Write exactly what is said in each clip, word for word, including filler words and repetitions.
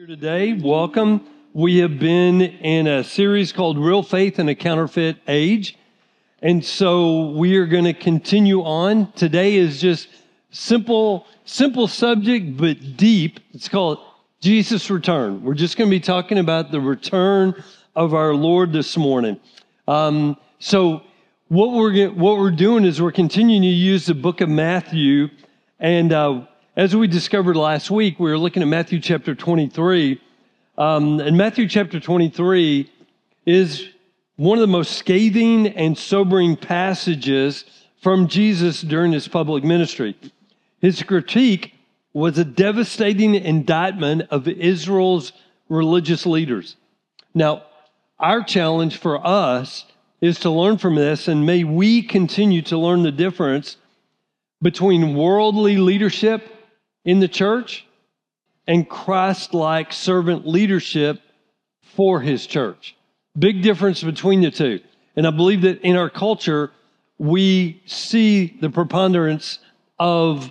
Here today, welcome. We have been in a series called Real Faith in a Counterfeit Age. And so we are going to continue on. Today is just simple, simple subject, but deep. It's called Jesus' Return. We're just going to be talking about the return of our Lord this morning. Um, so what we're what we're doing is we're continuing to use the book of Matthew. And uh, as we discovered last week, we were looking at Matthew chapter twenty-three. Um, and Matthew chapter twenty-three is one of the most scathing and sobering passages from Jesus during his public ministry. His critique was a devastating indictment of Israel's religious leaders. Now, our challenge for us is to learn from this, and may we continue to learn the difference between worldly leadership in the church and Christ-like servant leadership for his church. Big difference between the two. And I believe that in our culture, we see the preponderance of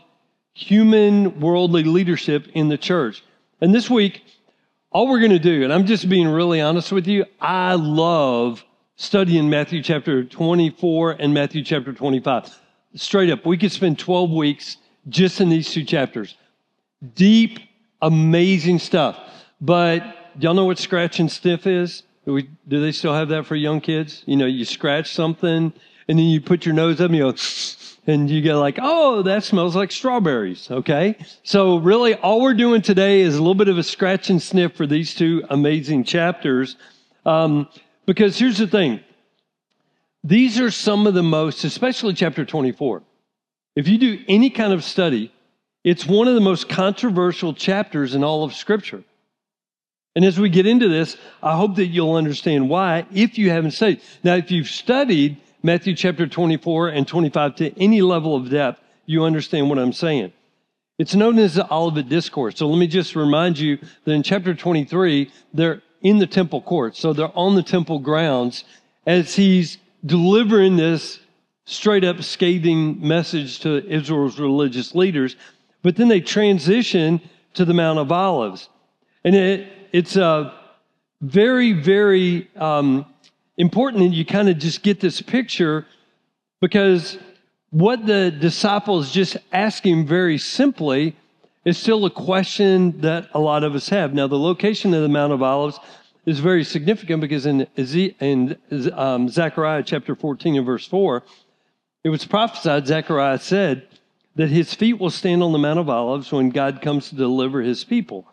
human worldly leadership in the church. And this week, all we're going to do, and I'm just being really honest with you, I love studying Matthew chapter twenty-four and Matthew chapter twenty-five. Straight up, we could spend twelve weeks just in these two chapters. Deep, amazing stuff. But y'all know what scratch and sniff is? Do, we, do they still have that for young kids? You know, you scratch something and then you put your nose up and you go, and you get like, oh, that smells like strawberries, okay? So really all we're doing today is a little bit of a scratch and sniff for these two amazing chapters. Um, because here's the thing. These are some of the most, especially chapter twenty-four. If you do any kind of study, it's one of the most controversial chapters in all of Scripture. And as we get into this, I hope that you'll understand why if you haven't studied. Now, if you've studied Matthew chapter twenty-four and twenty-five to any level of depth, you understand what I'm saying. It's known as the Olivet Discourse. So let me just remind you that in chapter twenty-three, they're in the temple courts. So they're on the temple grounds as he's delivering this straight up scathing message to Israel's religious leaders. But then they transition to the Mount of Olives. And it, it's uh, very, very um, important that you kind of just get this picture, because what the disciples just asking very simply is still a question that a lot of us have. Now, the location of the Mount of Olives is very significant because in, in um, Zechariah chapter fourteen and verse four, it was prophesied, Zechariah said, that his feet will stand on the Mount of Olives when God comes to deliver his people.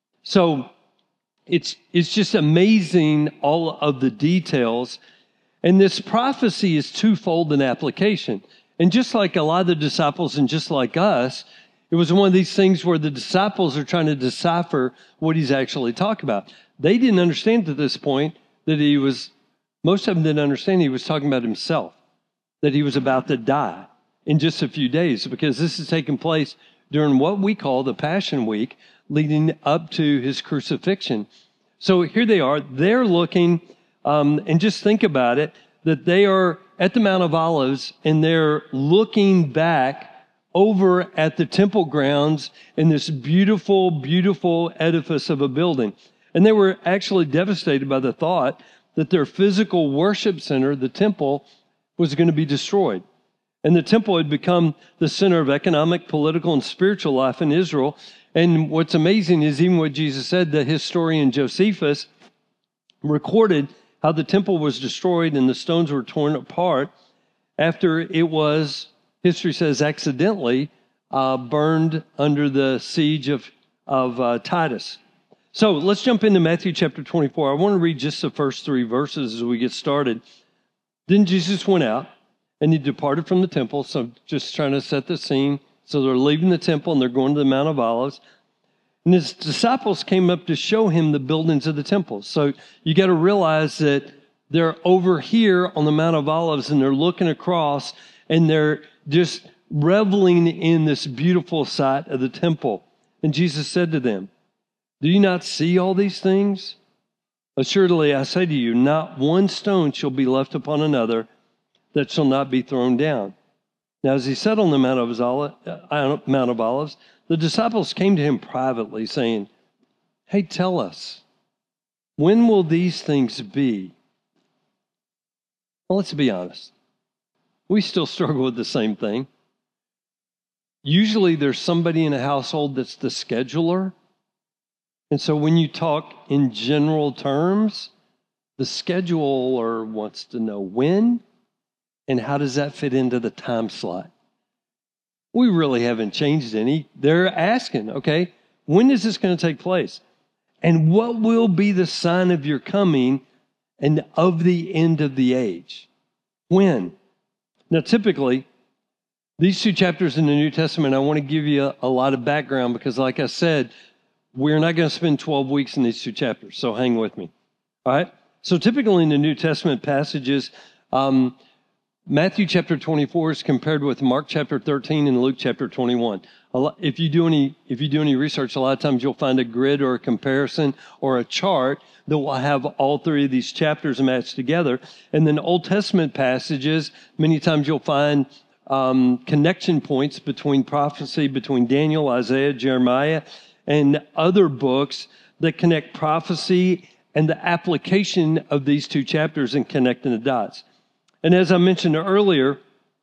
So it's it's just amazing, all of the details. And this prophecy is twofold in application. And just like a lot of the disciples and just like us, it was one of these things where the disciples are trying to decipher what he's actually talking about. They didn't understand at this point that he was, most of them didn't understand he was talking about himself, that he was about to die in just a few days, because this is taking place during what we call the Passion Week, leading up to his crucifixion. So here they are, they're looking, um, and just think about it, that they are at the Mount of Olives and they're looking back over at the temple grounds in this beautiful, beautiful edifice of a building. And they were actually devastated by the thought that their physical worship center, the temple, was going to be destroyed. And the temple had become the center of economic, political, and spiritual life in Israel. And what's amazing is even what Jesus said, the historian Josephus recorded how the temple was destroyed and the stones were torn apart after it was, history says, accidentally uh, burned under the siege of, of uh, Titus. So let's jump into Matthew chapter twenty-four. I want to read just the first three verses as we get started. Then Jesus went out, and he departed from the temple. So just trying to set the scene. So they're leaving the temple and they're going to the Mount of Olives. And his disciples came up to show him the buildings of the temple. So you got to realize that they're over here on the Mount of Olives and they're looking across and they're just reveling in this beautiful sight of the temple. And Jesus said to them, "Do you not see all these things? Assuredly, I say to you, not one stone shall be left upon another that shall not be thrown down." Now, as he sat on the Mount of Olives, the disciples came to him privately, saying, hey, tell us, when will these things be? Well, let's be honest. We still struggle with the same thing. Usually there's somebody in a household that's the scheduler. And so when you talk in general terms, the scheduler wants to know when and how does that fit into the time slot. We really haven't changed any. They're asking, okay, when is this going to take place? And what will be the sign of your coming and of the end of the age? When? Now, typically, these two chapters in the New Testament, I want to give you a, a lot of background because, like I said, we're not going to spend twelve weeks in these two chapters, so hang with me. All right? So typically in the New Testament passages, um, Matthew chapter twenty-four is compared with Mark chapter thirteen and Luke chapter twenty-one. A lot, if you do any, if you do any research, a lot of times you'll find a grid or a comparison or a chart that will have all three of these chapters matched together. And then Old Testament passages, many times you'll find um, connection points between prophecy, between Daniel, Isaiah, Jeremiah, and other books that connect prophecy and the application of these two chapters and connecting the dots. And as I mentioned earlier,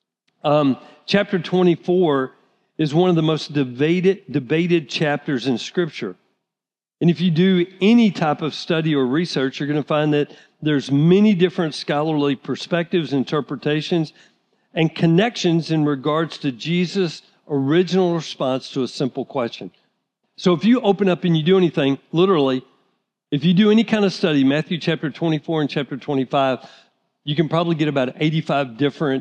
um, chapter twenty-four is one of the most debated, debated chapters in Scripture. And if you do any type of study or research, you're going to find that there's many different scholarly perspectives, interpretations, and connections in regards to Jesus' original response to a simple question. So if you open up and you do anything, literally, if you do any kind of study, Matthew chapter twenty-four and chapter twenty-five, you can probably get about eighty-five different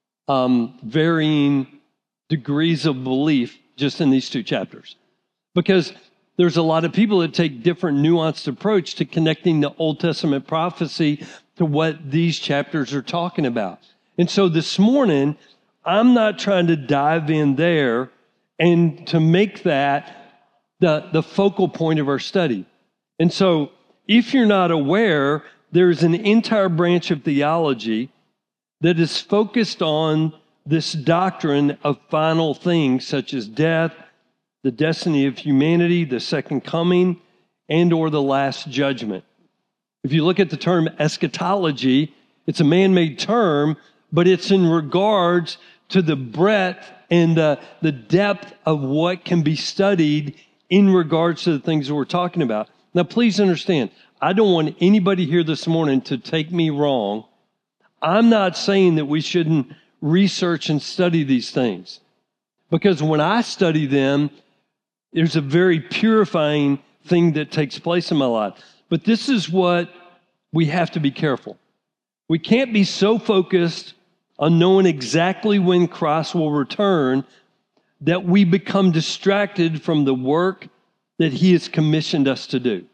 um, varying degrees of belief just in these two chapters. Because there's a lot of people that take different nuanced approach to connecting the Old Testament prophecy to what these chapters are talking about. And so this morning, I'm not trying to dive in there and to make that the, the focal point of our study. And so if you're not aware, there's an entire branch of theology that is focused on this doctrine of final things such as death, the destiny of humanity, the second coming, and or the last judgment. If you look at the term eschatology, it's a man-made term, but it's in regards to the breadth and the, the depth of what can be studied in regards to the things that we're talking about. Now, please understand, I don't want anybody here this morning to take me wrong. I'm not saying that we shouldn't research and study these things, because when I study them, there's a very purifying thing that takes place in my life. But this is what we have to be careful. We can't be so focused on knowing exactly when Christ will return that we become distracted from the work that He has commissioned us to do.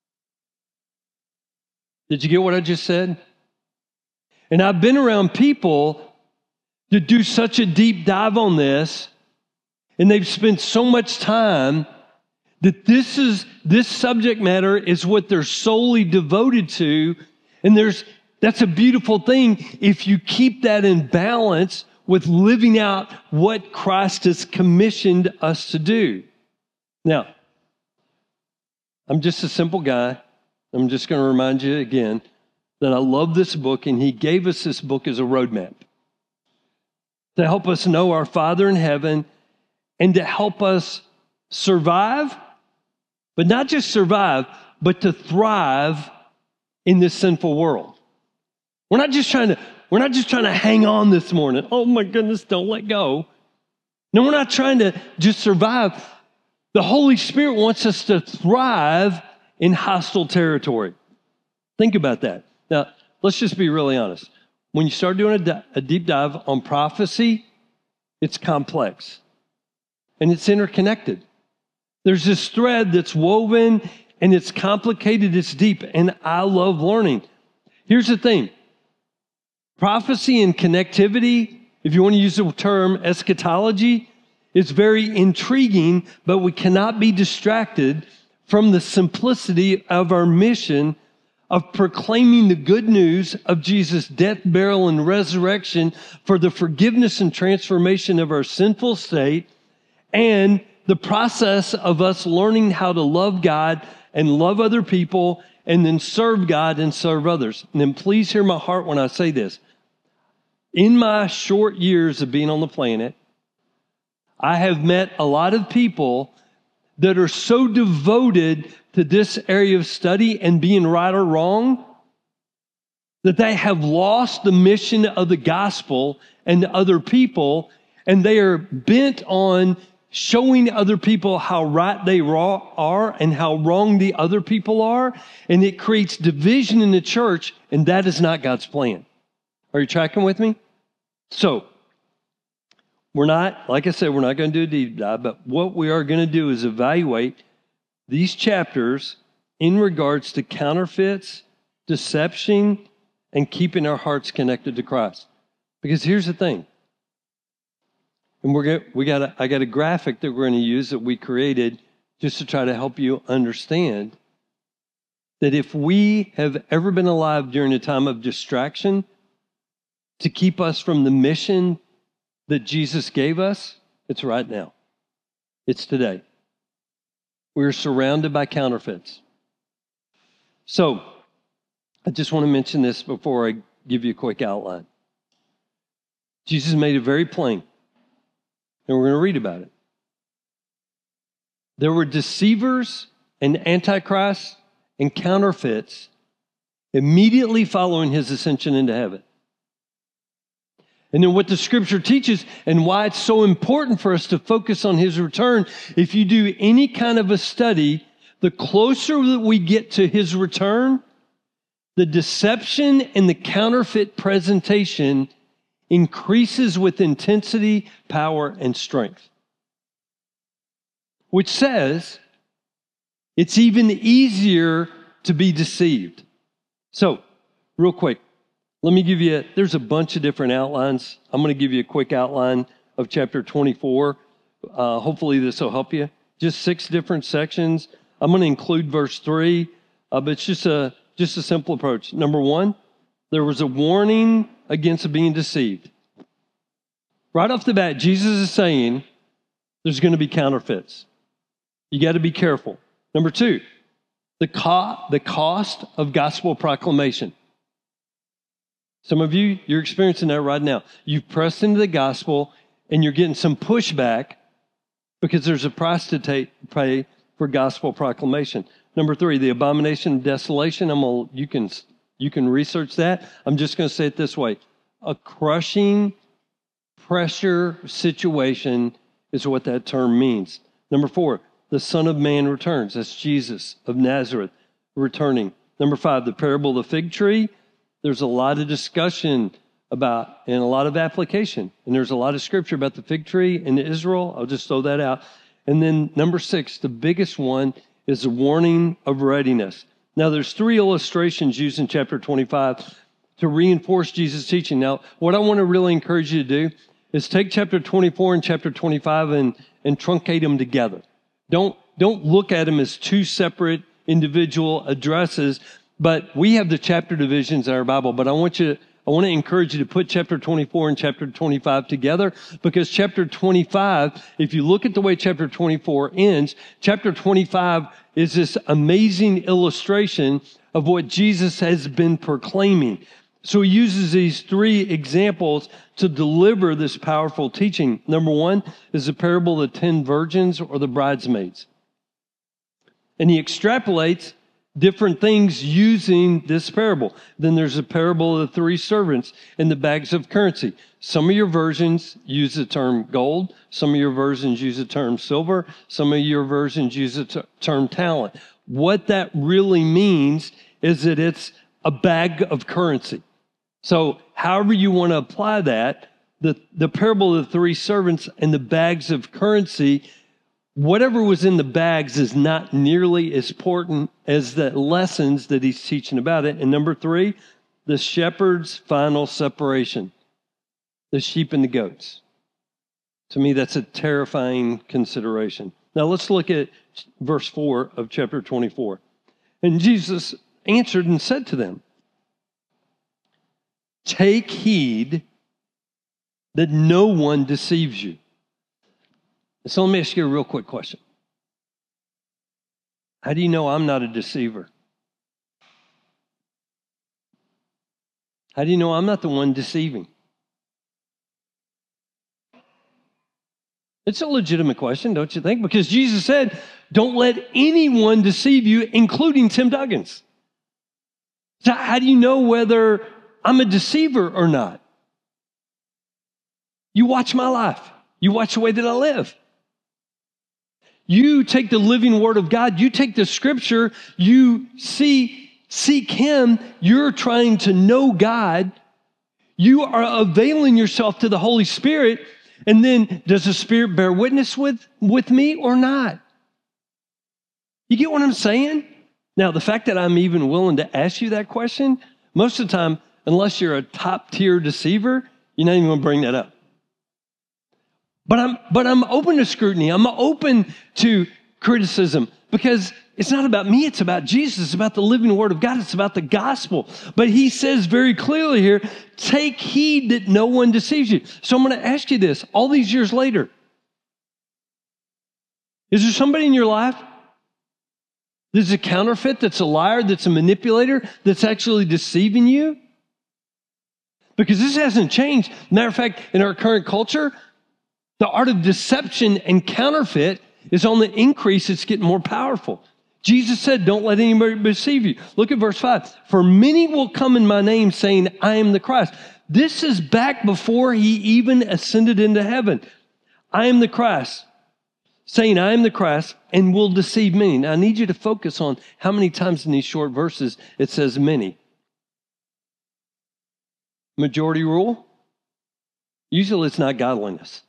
Did you get what I just said? And I've been around people to do such a deep dive on this, and they've spent so much time that this is this subject matter is what they're solely devoted to, and there's that's a beautiful thing if you keep that in balance with living out what Christ has commissioned us to do. Now, I'm just a simple guy. I'm just going to remind you again that I love this book, and He gave us this book as a roadmap to help us know our Father in heaven and to help us survive, but not just survive, but to thrive in this sinful world. We're not just trying to, we're not just trying to hang on this morning. Oh my goodness, don't let go. No, we're not trying to just survive. The Holy Spirit wants us to thrive in hostile territory. Think about that. Now, let's just be really honest. When you start doing a, di- a deep dive on prophecy, it's complex and it's interconnected. There's this thread that's woven and it's complicated, it's deep, and I love learning. Here's the thing. Prophecy and connectivity, if you want to use the term eschatology, is very intriguing, but we cannot be distracted from the simplicity of our mission of proclaiming the good news of Jesus' death, burial, and resurrection for the forgiveness and transformation of our sinful state, and the process of us learning how to love God, and love other people and then serve God and serve others. And then please hear my heart when I say this. In my short years of being on the planet, I have met a lot of people that are so devoted to this area of study and being right or wrong that they have lost the mission of the gospel and other people, and they are bent on showing other people how right they are and how wrong the other people are, and it creates division in the church, and that is not God's plan. Are you tracking with me? So, we're not, like I said, we're not going to do a deep dive, but what we are going to do is evaluate these chapters in regards to counterfeits, deception, and keeping our hearts connected to Christ. Because here's the thing. And we're going we got a, I got a graphic that we're going to use that we created just to try to help you understand that if we have ever been alive during a time of distraction to keep us from the mission that Jesus gave us, it's right now. It's today. We're surrounded by counterfeits. So, I just want to mention this before I give you a quick outline. Jesus made it very plain, and we're going to read about it. There were deceivers and antichrists and counterfeits immediately following his ascension into heaven. And then what the scripture teaches and why it's so important for us to focus on his return, if you do any kind of a study, the closer that we get to his return, the deception and the counterfeit presentation increases with intensity, power, and strength. Which says it's even easier to be deceived. So, real quick, let me give you, a, there's a bunch of different outlines. I'm going to give you a quick outline of chapter twenty-four. Uh, hopefully this will help you. Just six different sections. I'm going to include verse three, uh, but it's just a, just a simple approach. Number one, there was a warning against being deceived. Right off the bat, Jesus is saying there's going to be counterfeits. You got to be careful. Number two, the, co- the cost of gospel proclamation. Some of you, you're experiencing that right now. You've pressed into the gospel and you're getting some pushback because there's a price to take, pay for gospel proclamation. Number three, the abomination of desolation. I'm gonna, you can, you can research that. I'm just going to say it this way. A crushing pressure situation is what that term means. Number four, the Son of Man returns. That's Jesus of Nazareth returning. Number five, the parable of the fig tree. There's a lot of discussion about and a lot of application. And there's a lot of scripture about the fig tree in Israel. I'll just throw that out. And then number six, the biggest one is the warning of readiness. Now, there's three illustrations used in chapter twenty-five to reinforce Jesus' teaching. Now, what I want to really encourage you to do is take chapter twenty-four and chapter twenty-five and, and truncate them together. Don't, don't look at them as two separate individual addresses, but we have the chapter divisions in our Bible. But I want you, I want to encourage you to put chapter twenty-four and chapter twenty-five together, because chapter twenty-five, if you look at the way chapter twenty-four ends, chapter twenty-five is this amazing illustration of what Jesus has been proclaiming. So he uses these three examples to deliver this powerful teaching. Number one is the parable of the ten virgins or the bridesmaids. And he extrapolates different things using this parable. Then there's a parable of the three servants and the bags of currency. Some of your versions use the term gold. Some of your versions use the term silver. Some of your versions use the t- term talent. What that really means is that it's a bag of currency. So however you want to apply that, the, the parable of the three servants and the bags of currency, whatever was in the bags is not nearly as important as the lessons that he's teaching about it. And number three, the shepherd's final separation, the sheep and the goats. To me, that's a terrifying consideration. Now let's look at verse four of chapter twenty-four. And Jesus answered and said to them, "Take heed that no one deceives you." So let me ask you a real quick question. How do you know I'm not a deceiver? How do you know I'm not the one deceiving? It's a legitimate question, don't you think? Because Jesus said, don't let anyone deceive you, including Tim Duggins. So how do you know whether I'm a deceiver or not? You watch my life. You watch the way that I live. You take the living word of God. You take the scripture. You see, seek him. You're trying to know God. You are availing yourself to the Holy Spirit. And then does the Spirit bear witness with, with me or not? You get what I'm saying? Now, the fact that I'm even willing to ask you that question, most of the time, unless you're a top tier deceiver, you're not even going to bring that up. But I'm, but I'm open to scrutiny. I'm open to criticism because it's not about me. It's about Jesus. It's about the living word of God. It's about the gospel. But he says very clearly here, take heed that no one deceives you. So I'm going to ask you this all these years later. Is there somebody in your life that's a counterfeit, that's a liar, that's a manipulator, that's actually deceiving you? Because this hasn't changed. Matter of fact, in our current culture, the art of deception and counterfeit is on the increase. It's getting more powerful. Jesus said, don't let anybody deceive you. Look at verse five. For many will come in my name saying, I am the Christ. This is back before he even ascended into heaven. I am the Christ, saying I am the Christ, and will deceive many. Now I need you to focus on how many times in these short verses it says many. Majority rule? Usually it's not godliness.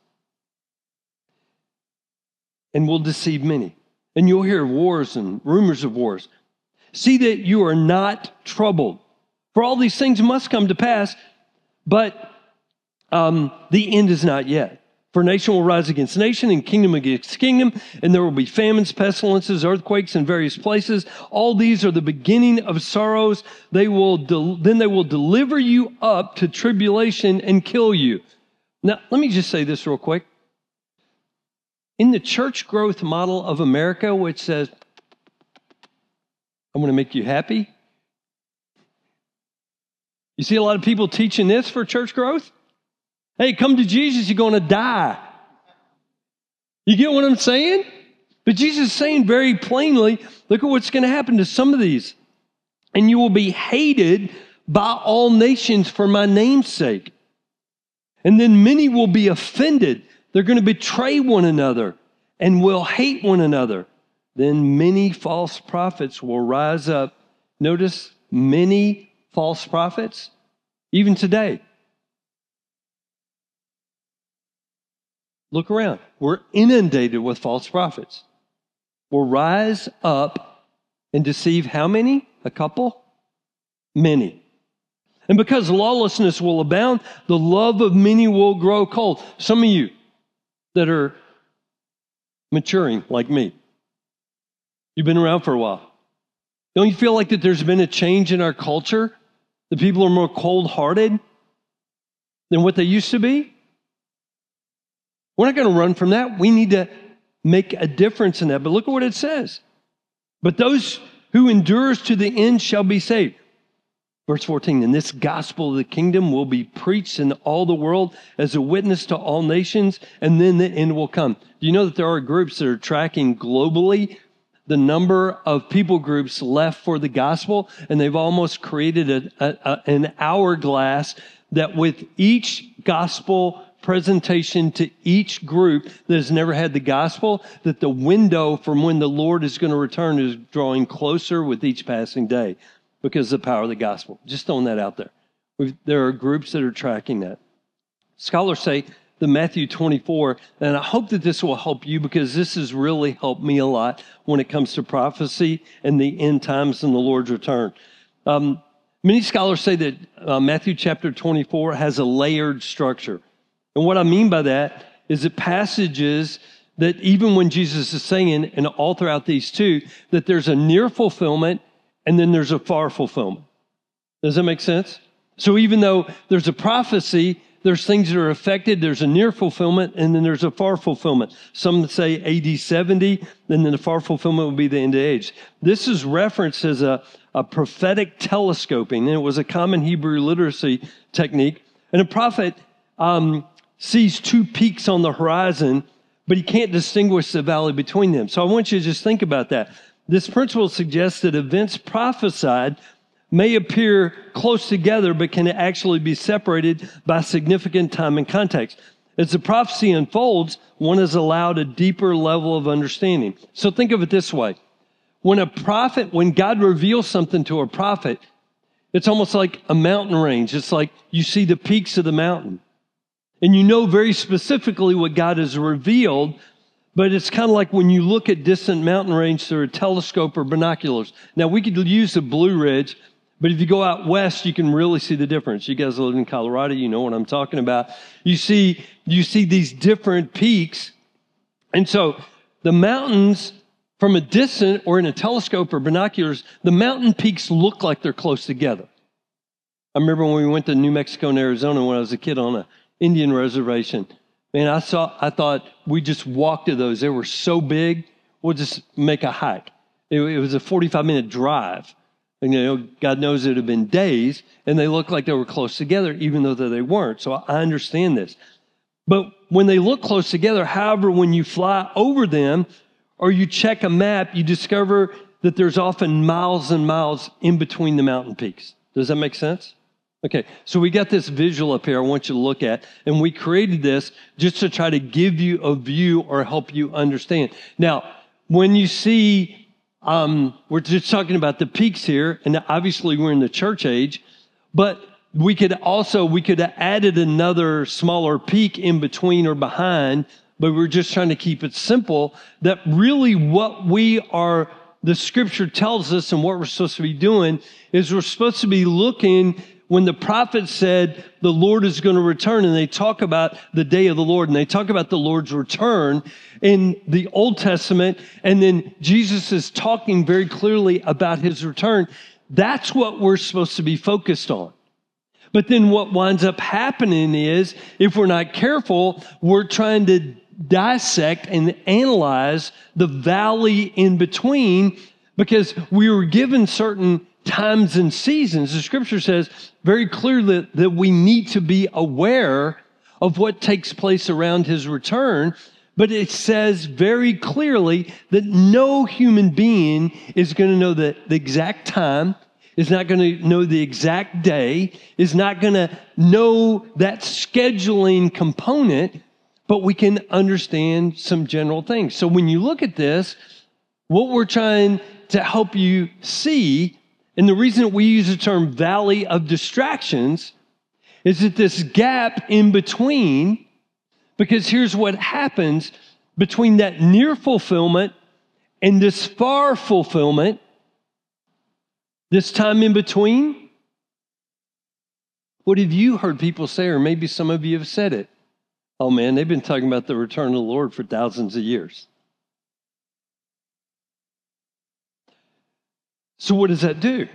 And will deceive many. And you'll hear wars and rumors of wars. See that you are not troubled. For all these things must come to pass, but um, the end is not yet. For nation will rise against nation and kingdom against kingdom, and there will be famines, pestilences, earthquakes in various places. All these are the beginning of sorrows. They will del- then they will deliver you up to tribulation and kill you. Now, let me just say this real quick. In the church growth model of America, which says, I'm going to make you happy. You see a lot of people teaching this for church growth. Hey, come to Jesus, you're going to die. You get what I'm saying? But Jesus is saying very plainly, look at what's going to happen to some of these. And you will be hated by all nations for my name's sake. And then many will be offended. They're going to betray one another and will hate one another. Then many false prophets will rise up. Notice, many false prophets, even today. Look around. We're inundated with false prophets. Will rise up and deceive how many? A couple? Many. And because lawlessness will abound, the love of many will grow cold. Some of you that are maturing like me, you've been around for a while. Don't you feel like that there's been a change in our culture? That people are more cold-hearted than what they used to be? We're not going to run from that. We need to make a difference in that. But look at what it says. But those who endures to the end shall be saved. Verse fourteen, and this gospel of the kingdom will be preached in all the world as a witness to all nations, and then the end will come. Do you know that there are groups that are tracking globally the number of people groups left for the gospel? And they've almost created a, a, a, an hourglass that with each gospel presentation to each group that has never had the gospel, that the window from when the Lord is going to return is drawing closer with each passing day. Because of the power of the gospel. Just throwing that out there. We've, there are groups that are tracking that. Scholars say that Matthew twenty-four, and I hope that this will help you because this has really helped me a lot when it comes to prophecy and the end times and the Lord's return. Um, many scholars say that uh, Matthew chapter twenty-four has a layered structure. And what I mean by that is that passages that even when Jesus is saying, and all throughout these two, that there's a near fulfillment and then there's a far fulfillment. Does that make sense? So even though there's a prophecy there's things that are affected. There's a near fulfillment, and then there's a far fulfillment. Some say A D seventy, and then the far fulfillment would be the end of age. This is referenced as a, a prophetic telescoping, and it was a common Hebrew literacy technique. And a prophet um, sees two peaks on the horizon, but he can't distinguish the valley between them. So I want you to just think about that. This principle suggests that events prophesied may appear close together, but can actually be separated by significant time and context. As the prophecy unfolds, one is allowed a deeper level of understanding. So think of it this way. When a prophet, when God reveals something to a prophet, it's almost like a mountain range. It's like you see the peaks of the mountain. And you know very specifically what God has revealed, but it's kind of like when you look at distant mountain range through a telescope or binoculars. Now, we could use the Blue Ridge, but if you go out west, you can really see the difference. You guys live in Colorado, you know what I'm talking about. You see, you see these different peaks. And so the mountains, from a distance or in a telescope or binoculars, the mountain peaks look like they're close together. I remember when we went to New Mexico and Arizona when I was a kid on an Indian reservation. Man, I saw, I thought we just walked to those. They were so big, we'll just make a hike. It, it was a forty-five minute drive. And, you know, God knows it would have been days, and they looked like they were close together, even though they weren't. So I understand this. But when they look close together, however, when you fly over them or you check a map, you discover that there's often miles and miles in between the mountain peaks. Does that make sense? Okay, so we got this visual up here I want you to look at, and we created this just to try to give you a view or help you understand. Now, when you see, um, we're just talking about the peaks here, and obviously we're in the church age, but we could also, we could have added another smaller peak in between or behind, but we're just trying to keep it simple, that really what we are, the scripture tells us and what we're supposed to be doing is we're supposed to be looking. When the prophet said the Lord is going to return, and they talk about the day of the Lord, and they talk about the Lord's return in the Old Testament, and then Jesus is talking very clearly about his return, that's what we're supposed to be focused on. But then what winds up happening is, if we're not careful, we're trying to dissect and analyze the valley in between, because we were given certain times and seasons. The scripture says very clearly that, that we need to be aware of what takes place around his return, but it says very clearly that no human being is going to know the, the exact time, is not going to know the exact day, is not going to know that scheduling component, but we can understand some general things. So when you look at this, what we're trying to help you see, and the reason we use the term valley of distractions, is that this gap in between, because here's what happens between that near fulfillment and this far fulfillment, this time in between, what have you heard people say, or maybe some of you have said it? Oh man, they've been talking about the return of the Lord for thousands of years. So what does that do?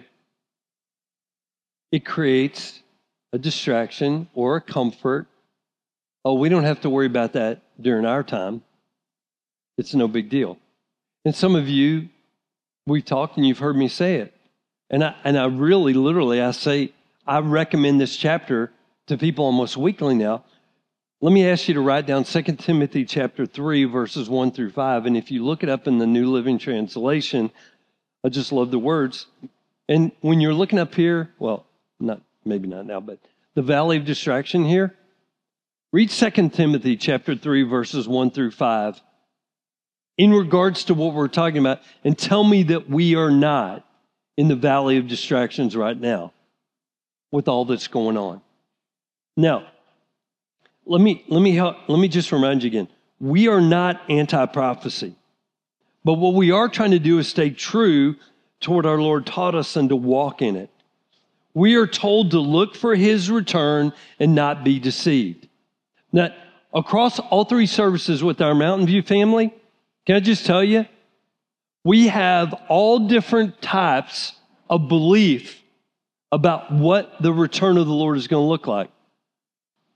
It creates a distraction or a comfort. Oh, we don't have to worry about that during our time. It's no big deal. And some of you, we've talked and you've heard me say it. And I, and I really, literally, I say, I recommend this chapter to people almost weekly now. Let me ask you to write down Second Timothy chapter three, verses one through five. And if you look it up in the New Living Translation, I just love the words. And when you're looking up here, well, not maybe not now, but the valley of distraction here, read Second Timothy chapter three, verses one through five in regards to what we're talking about, and tell me that we are not in the valley of distractions right now with all that's going on. Now, let me let me help, let me just remind you again, we are not anti-prophecy. But what we are trying to do is stay true to what our Lord taught us and to walk in it. We are told to look for his return and not be deceived. Now, across all three services with our Mountain View family, can I just tell you, we have all different types of belief about what the return of the Lord is going to look like.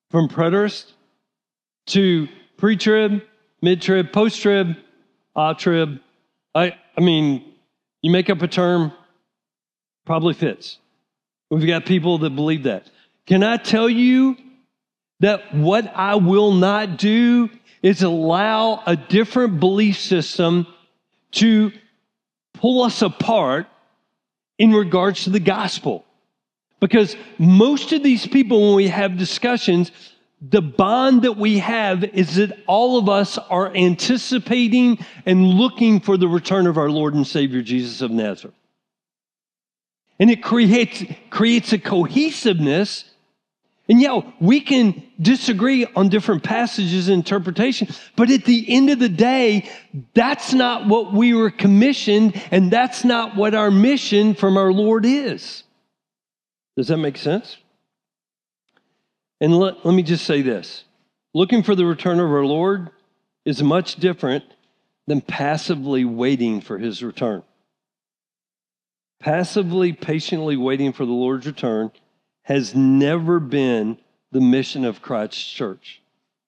from preterist to pre-trib, mid-trib, post-trib, op-trib. I, I mean, you make up a term, probably fits. We've got people that believe that. Can I tell you that what I will not do is allow a different belief system to pull us apart in regards to the gospel? Because most of these people, when we have discussions, the bond that we have is that all of us are anticipating and looking for the return of our Lord and Savior, Jesus of Nazareth. And it creates, creates a cohesiveness. And yeah, we can disagree on different passages and interpretation, but at the end of the day, that's not what we were commissioned, and that's not what our mission from our Lord is. Does that make sense? And let, let me just say this. Looking for the return of our Lord is much different than passively waiting for his return. Passively, patiently waiting for the Lord's return has never been the mission of Christ's church.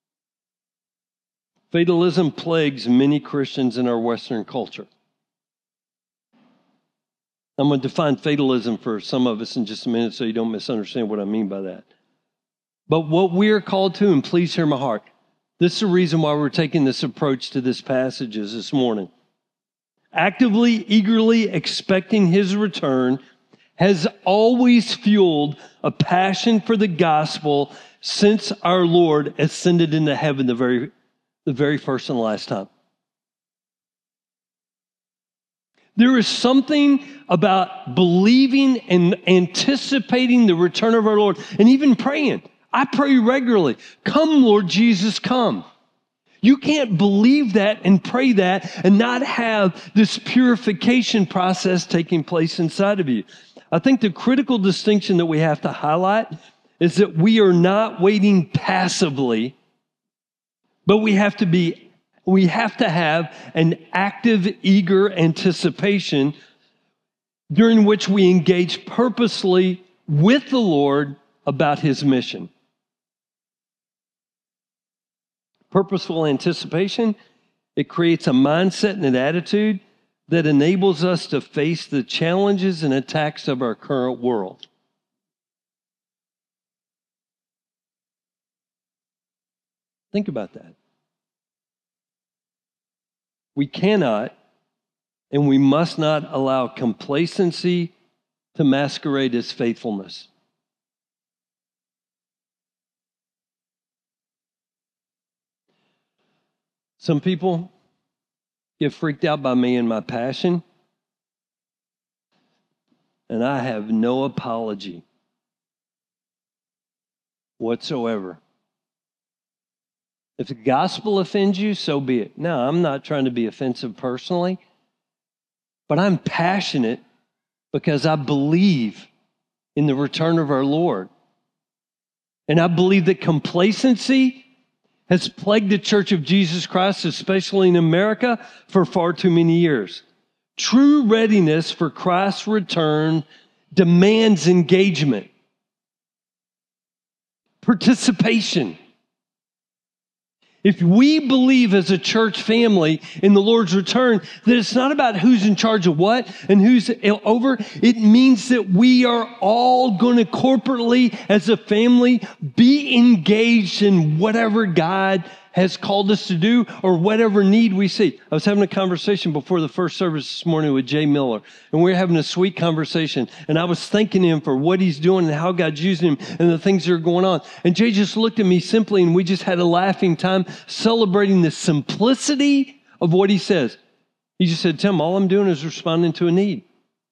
Fatalism plagues many Christians in our Western culture. I'm going to define fatalism for some of us in just a minute so you don't misunderstand what I mean by that. But what we are called to, and please hear my heart, this is the reason why we're taking this approach to this passage this morning. Actively, eagerly expecting his return has always fueled a passion for the gospel since our Lord ascended into heaven the very, the very first and last time. There is something about believing and anticipating the return of our Lord, and even praying. I pray regularly, come, Lord Jesus, come. You can't believe that and pray that and not have this purification process taking place inside of you. I think the critical distinction that we have to highlight is that we are not waiting passively, but we have to be, we have to have an active, eager anticipation during which we engage purposely with the Lord about his mission. Purposeful anticipation, it creates a mindset and an attitude that enables us to face the challenges and attacks of our current world. Think about that. We cannot and we must not allow complacency to masquerade as faithfulness. Some people get freaked out by me and my passion, and I have no apology whatsoever. If the gospel offends you, so be it. Now, I'm not trying to be offensive personally, but I'm passionate because I believe in the return of our Lord. And I believe that complacency has plagued the Church of Jesus Christ, especially in America, for far too many years. True readiness for Christ's return demands engagement, participation. If we believe as a church family in the Lord's return that it's not about who's in charge of what and who's over, it means that we are all going to corporately, as a family, be engaged in whatever God has called us to do or whatever need we see. I was having a conversation before the first service this morning with Jay Miller, and we were having a sweet conversation, and I was thanking him for what he's doing and how God's using him and the things that are going on. And Jay just looked at me simply, and we just had a laughing time celebrating the simplicity of what he says. He just said, Tim, all I'm doing is responding to a need.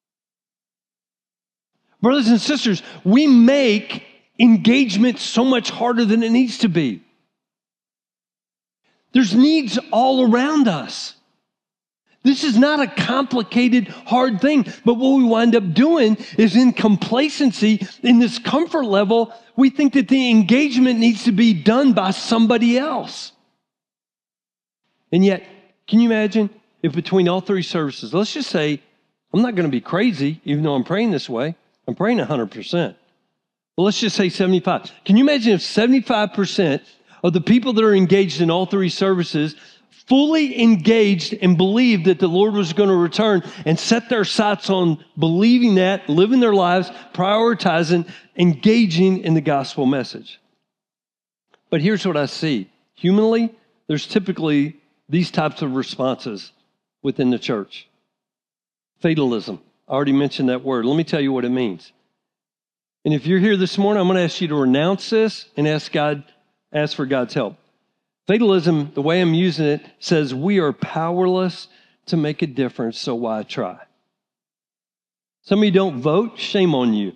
Brothers and sisters, we make engagement so much harder than it needs to be. There's needs all around us. This is not a complicated, hard thing. But what we wind up doing is in complacency, in this comfort level, we think that the engagement needs to be done by somebody else. And yet, can you imagine if between all three services, let's just say, I'm not going to be crazy, even though I'm praying this way. I'm praying one hundred percent. Well, let's just say seventy-five. Can you imagine if seventy-five percent of the people that are engaged in all three services fully engaged and believed that the Lord was going to return and set their sights on believing that, living their lives, prioritizing, engaging in the gospel message? But here's what I see. Humanly, there's typically these types of responses within the church. Fatalism. I already mentioned that word. Let me tell you what it means. And if you're here this morning, I'm going to ask you to renounce this and ask God, ask for God's help. Fatalism, the way I'm using it, says we are powerless to make a difference, so why try? Some of you don't vote, shame on you.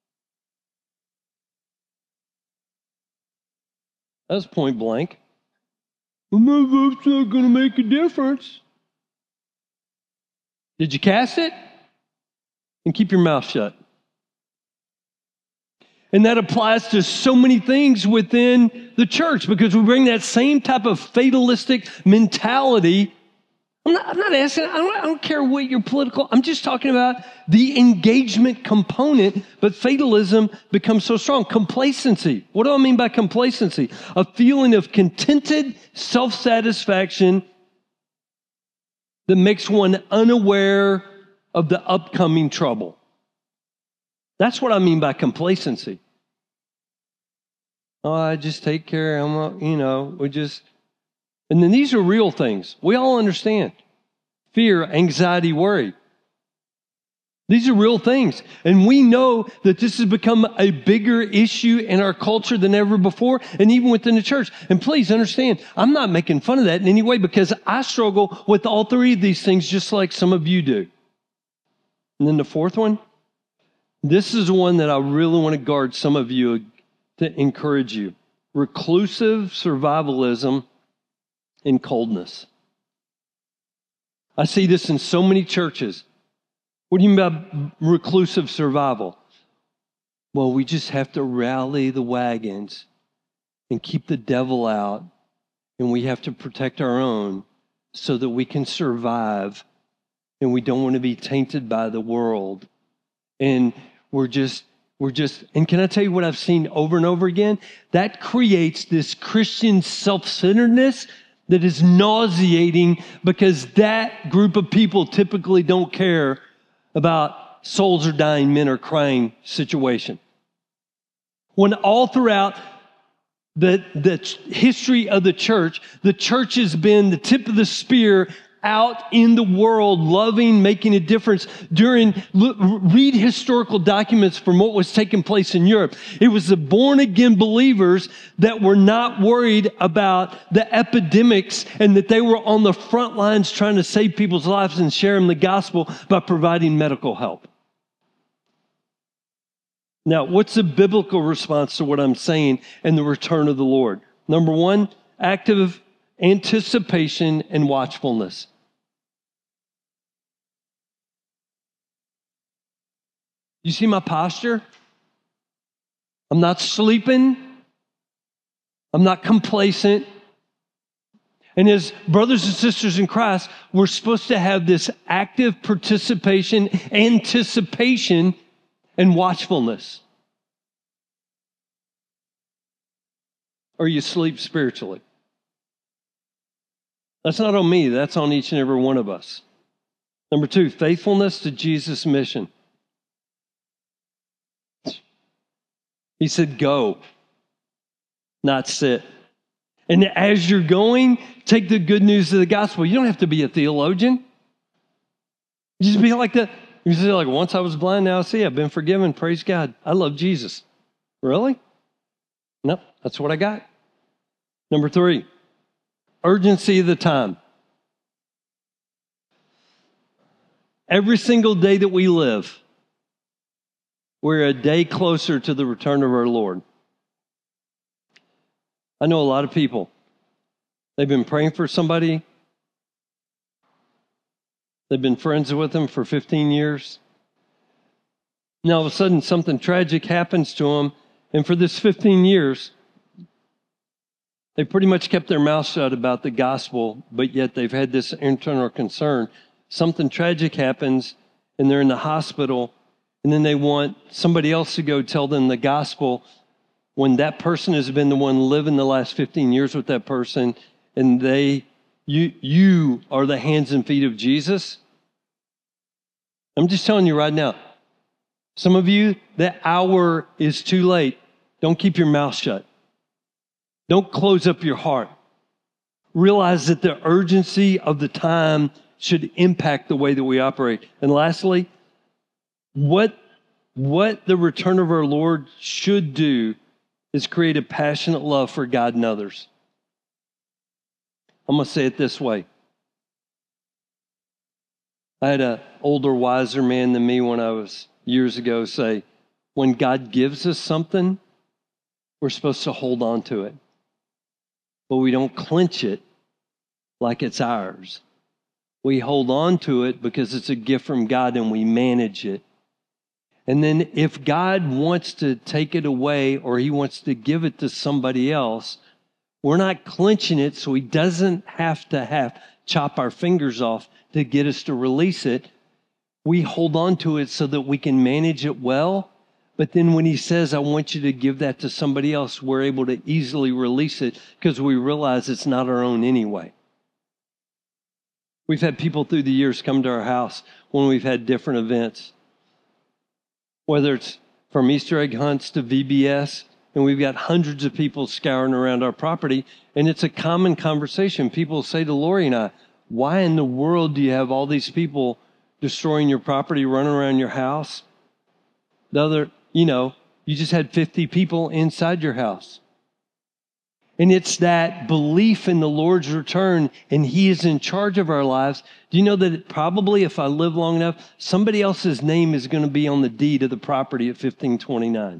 That's point blank. Well, my vote's not going to make a difference. Did you cast it? And keep your mouth shut. And that applies to so many things within the church because we bring that same type of fatalistic mentality. I'm not, I'm not asking, I don't, I don't care what your political, I'm just talking about the engagement component, but fatalism becomes so strong. Complacency. What do I mean by complacency? A feeling of contented self-satisfaction that makes one unaware of the upcoming trouble. That's what I mean by complacency. Oh, I just take care. I'm, a, you know, we just, and then these are real things. We all understand. Fear, anxiety, worry. These are real things. And we know that this has become a bigger issue in our culture than ever before, and even within the church. And please understand, I'm not making fun of that in any way because I struggle with all three of these things just like some of you do. And then the fourth one, this is one that I really want to guard some of you to encourage you. Reclusive survivalism and coldness. I see this in so many churches. What do you mean by reclusive survival? Well, we just have to rally the wagons and keep the devil out, and we have to protect our own so that we can survive, and we don't want to be tainted by the world. And we're just We're just, and can I tell you what I've seen over and over again? That creates this Christian self-centeredness that is nauseating because that group of people typically don't care about souls are dying, men are crying situation. When all throughout the, the history of the church, the church has been the tip of the spear out in the world, loving, making a difference. During, read historical documents from what was taking place in Europe. It was the born-again believers that were not worried about the epidemics and that they were on the front lines trying to save people's lives and share them the gospel by providing medical help. Now, what's the biblical response to what I'm saying and the return of the Lord? Number one, active anticipation and watchfulness. You see my posture? I'm not sleeping. I'm not complacent. And as brothers and sisters in Christ, we're supposed to have this active participation, anticipation, and watchfulness. Or you sleep spiritually. That's not on me. That's on each and every one of us. Number two, faithfulness to Jesus' mission. He said, go, not sit. And as you're going, take the good news of the gospel. You don't have to be a theologian. You just be like that. You say, like, once I was blind, now I see. I've been forgiven. Praise God. I love Jesus. Really? Nope, that's what I got. Number three, urgency of the time. Every single day that we live, we're a day closer to the return of our Lord. I know a lot of people. They've been praying for somebody. They've been friends with them for fifteen years. Now, all of a sudden, something tragic happens to them. And for this fifteen years, they pretty much kept their mouth shut about the gospel, but yet they've had this internal concern. Something tragic happens, and they're in the hospital, And then they want somebody else to go tell them the gospel when that person has been the one living the last fifteen years with that person, and they, you, you are the hands and feet of Jesus. I'm just telling you right now, some of you, the hour is too late. Don't keep your mouth shut. Don't close up your heart. Realize that the urgency of the time should impact the way that we operate. And lastly, what, what the return of our Lord should do is create a passionate love for God and others. I'm going to say it this way. I had an older, wiser man than me when I was years ago say, when God gives us something, we're supposed to hold on to it. But we don't clench it like it's ours. We hold on to it because it's a gift from God and we manage it. And then if God wants to take it away or he wants to give it to somebody else, we're not clenching it so he doesn't have to have chop our fingers off to get us to release it. We hold on to it so that we can manage it well. But then when he says, I want you to give that to somebody else, we're able to easily release it because we realize it's not our own anyway. We've had people through the years come to our house when we've had different events, whether it's from Easter egg hunts to V B S, and we've got hundreds of people scouring around our property, and it's a common conversation. People say to Lori and I, why in the world do you have all these people destroying your property, running around your house? The other, you know, you just had fifty people inside your house. And it's that belief in the Lord's return and he is in charge of our lives. Do you know that probably if I live long enough, somebody else's name is going to be on the deed of the property at fifteen twenty-nine?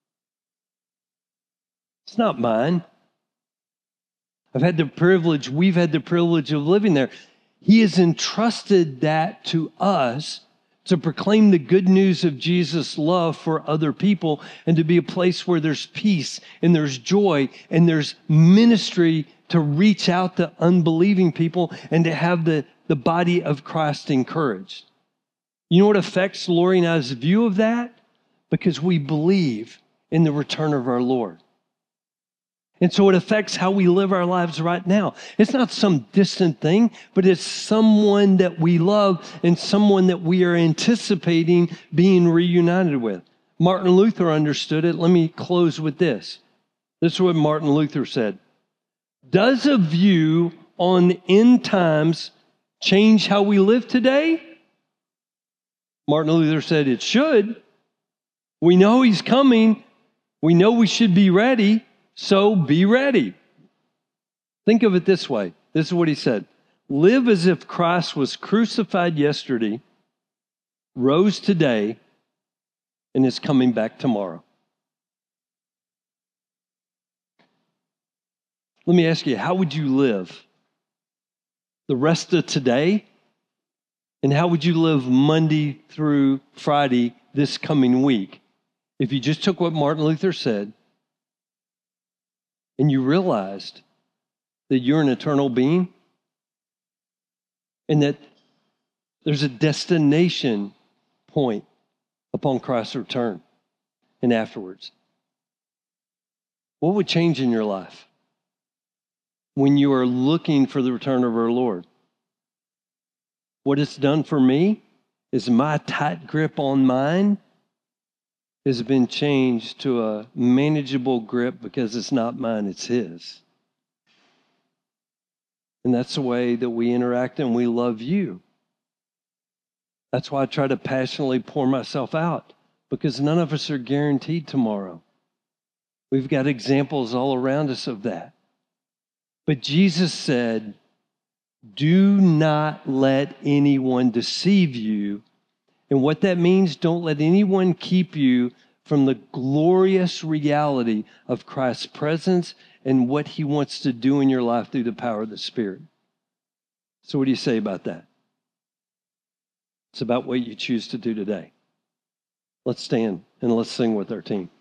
It's not mine. I've had the privilege, we've had the privilege of living there. He has entrusted that to us to proclaim the good news of Jesus' love for other people and to be a place where there's peace and there's joy and there's ministry to reach out to unbelieving people and to have the, the body of Christ encouraged. You know what affects Lori and I's view of that? Because we believe in the return of our Lord. And so it affects how we live our lives right now. It's not some distant thing, but it's someone that we love and someone that we are anticipating being reunited with. Martin Luther understood it. Let me close with this. This is what Martin Luther said. Does a view on end times change how we live today? Martin Luther said it should. We know he's coming. We know we should be ready. So be ready. Think of it this way. This is what he said. Live as if Christ was crucified yesterday, rose today, and is coming back tomorrow. Let me ask you, how would you live the rest of today? And how would you live Monday through Friday this coming week if you just took what Martin Luther said and you realized that you're an eternal being and that there's a destination point upon Christ's return and afterwards? What would change in your life when you are looking for the return of our Lord? What it's done for me is my tight grip on mine has been changed to a manageable grip because it's not mine, it's his. And that's the way that we interact and we love you. That's why I try to passionately pour myself out, because none of us are guaranteed tomorrow. We've got examples all around us of that. But Jesus said, do not let anyone deceive you. And what that means, don't let anyone keep you from the glorious reality of Christ's presence and what he wants to do in your life through the power of the Spirit. So what do you say about that? It's about what you choose to do today. Let's stand and let's sing with our team.